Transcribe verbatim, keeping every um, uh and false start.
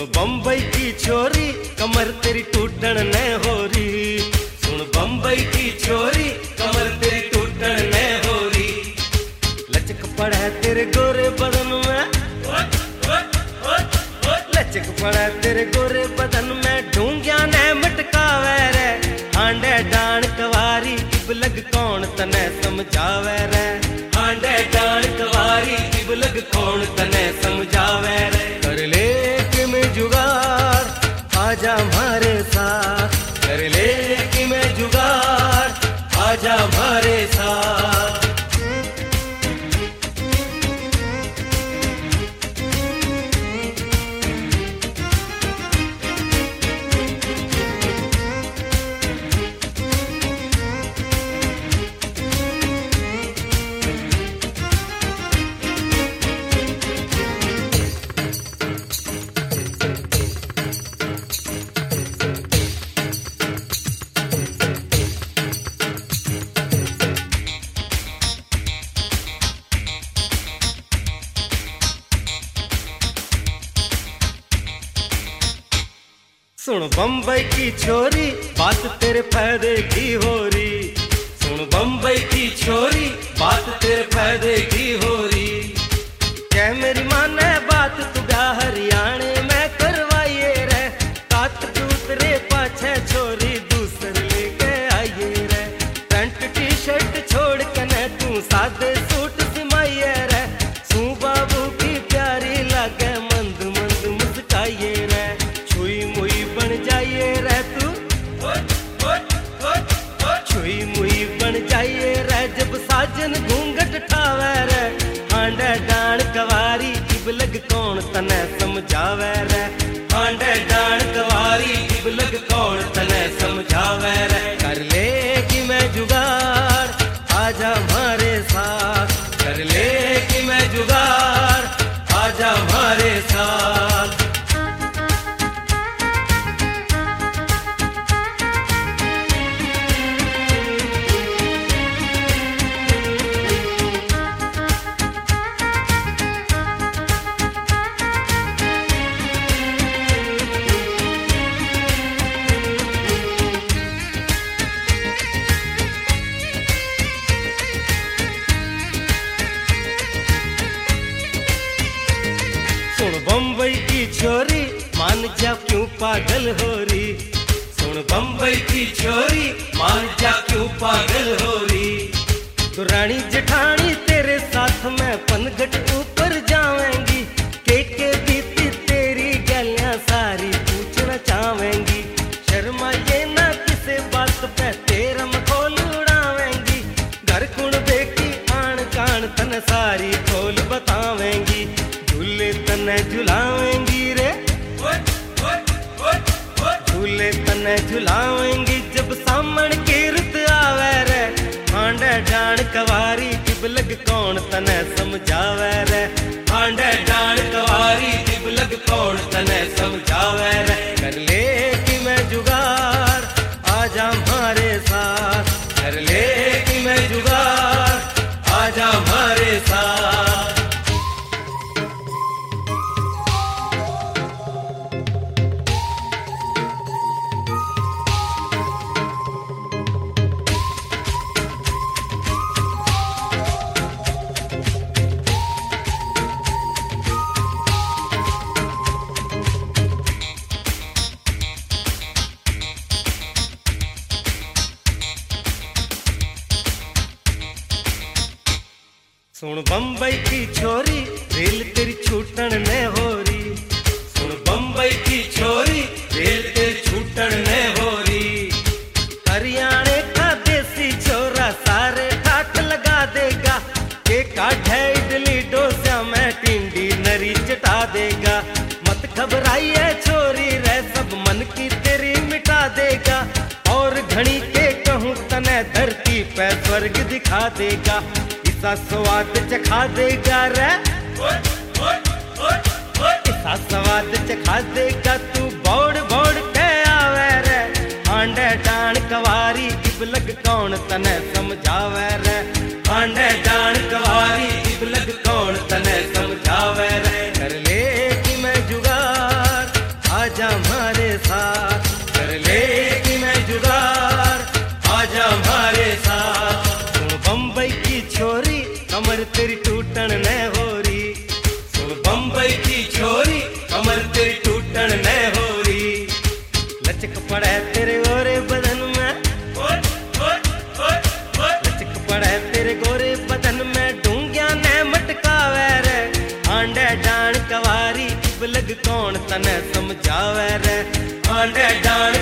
बम्बई की छोरी कमर तेरी टूटन न हो रही। सुन बम्बई की छोरी कमर तेरी टूटन न हो रही। लचक पड़ा है तेरे गोरे बदन में, लचक पड़ा है तेरे गोरे बदन में। ढूंगिया ने मटकावे रे हांडे डाण कवारी। इब लग कौन तने समझावे रे हांडे डाण कवारी। इब लग कौन तने समझावे रे। कर ले कि मैं जुगाड़ आजा हमारे साथ, कर ले कि मैं जुगाड़ आजा हमारे साथ। सुन बम्बई की छोरी बात तेरे फायदे की हो रही। सुन बम्बई की छोरी बात तेरे फायदे की हो रही। क्या मेरी माने बात तू गा हरियाणे में करवाइए रे। तात उतरे पाछे छोरी दूसरे लेके आइए रे। पैंट टी शर्ट छोड़ के न तू सादे सूट सिमाइए रे। सू बाबू की प्यारी लागे मंद मंद मुस्काइए रे। छुई मुई बन जाइए रे तू, छुई मुई बन जाइए रे। जब साजन घूंघट ठावे रे हांडे डाण कवारी। इब लग कौन तने समझावे रे हांडे डाण कवारी। इब लग कौन तने समझावे रे। कर ले कि मैं जुगाड़ आजा हमारे साथ, कर ले कि मैं जुगाड़ आजा हमारे साथ। सुन बम्बई की छोरी मान जा क्यों पागल हो रही। सुन बम्बई की छोरी मान जा क्यों पागल हो रही। तो रानी जेठानी तेरे साथ में पनघट ऊपर जावेंगी। के के बीती तेरी गलियां सारी पूछना चाहेंगी। शर्मा ये ना किसे बात पे तेरा मखौल उड़ावेंगी। घर कुण बेटी आन कान तन सारी खोल बतावेंगी। झूले तने झुलावेंगी रे, झूले तने झुलावेंगी। जब सामन की रुत आवे रे हांडे डाण कवारी। इब लग कौन तने समझावे रे हांडे डाण कवारी। इब लग कौन तने समझावे रे। कर ले कि मैं जुगाड़ आजा हमारे साथ, कर ले कि मैं जुगाड़ आजा हमारे साथ। सुन बम्बई की छोरी रेल तेरी छूटन न हो रही। सुन बम्बई की छोरी रेल तेरी छूटन न हो रही। हरियाणे का देसी छोरा सारे ठाट लगा देगा। के काढ़े इडली डोसा में टिंडी नरी चटा देगा। मत घबराइए छोरी रे सब मन की तेरी मिटा देगा। और घड़ी के कहूँ तने धरती पे स्वर्ग दिखा देगा। इसा स्वाद चखा देगा रे, इसा स्वाद चखा देगा। तू बौड़ बौड़ के आवे रे हांडे डाण कवारी। इब लग कौन तने समझावे रे हांडे डाण कवारी। इब लग कौन तने समझावे रे। कर ले कि मैं जुगाड़ छोरी कमर तेरी टूटन न हो रही। सुन बम्बई की छोरी कमर तेरी टूटन न हो रही। लचक पड़े तेरे गोरे बदन में, लचक पड़े तेरे गोरे बदन में, डूंगिया ने मटकावे रे। आंडे डाण कवारी इब लग कौन तने समझावे रे। आंडे डाण